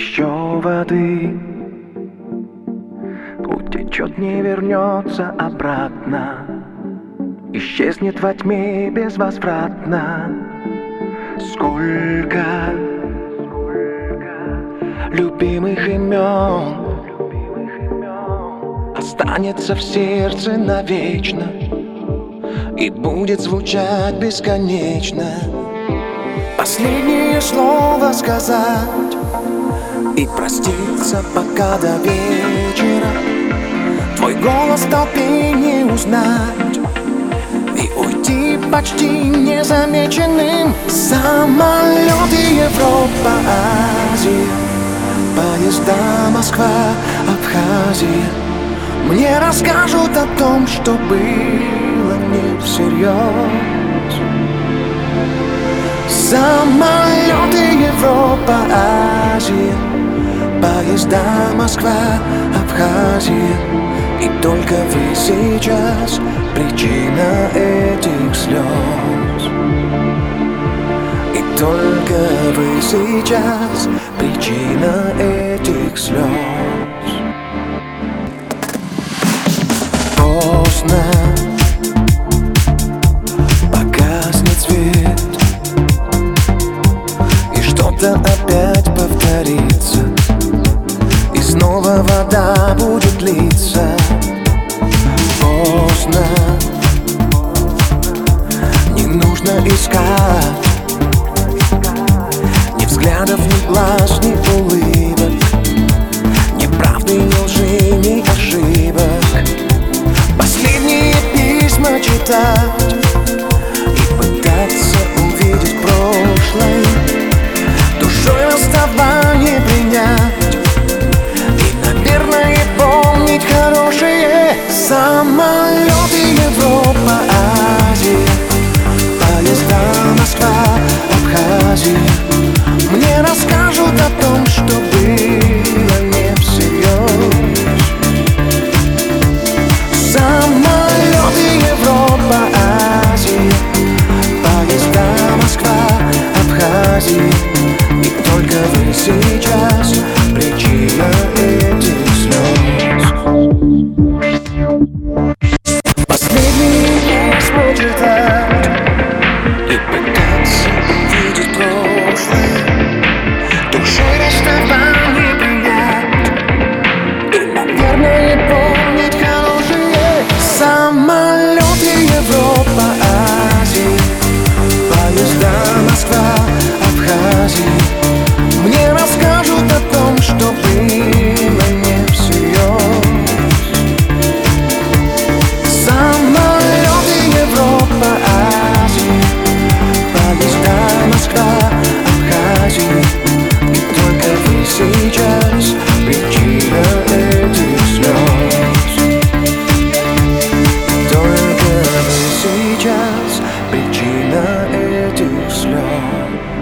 еще воды, утечет, не вернется обратно, исчезнет во тьме безвозвратно. Сколько любимых имен останется в сердце навечно и будет звучать бесконечно. Последнее слово сказать и проститься пока до вечера. Твой голос в толпе не узнать и уйти почти незамеченным. Самолеты Европа, Азия, поезда Москва, Абхазия мне расскажут о том, что было не всерьез. Самолеты Европа, Азия, поезда Москва, Абхазия. И только вы сейчас причина этих слез. И только вы сейчас причина этих слез. Поздно, погаснет свет, и что-то опять повторится, и снова вода будет литься. Поздно, не нужно искать ни взглядов, ни глаз, ни улыбок, ни правды, ни лжи, ни ошибок. Последние письма читать и пытаться увидеть прошлое, душой расставание принять и, наверное, помнить хорошее. Самолеты Европа, Азия, поезда Москва, Абхазия мне расскажут о том, что было не всерьез. Самолеты Европа, Азия, поезда Москва, Абхазия. И только вы сейчас причина этих слез. Последние письма читать и пытаться увидеть прошлое, душой расставание принять и, наверное, помнить хорошее. Самолеты Европа, Азия, поезда Москва, Абхазия мне расскажут о том, что было не всерьез. Самолеты Европа, Азия, поезда Москва, Абхазия. И только вы сейчас причина этих слез. Только вы сейчас причина этих слез.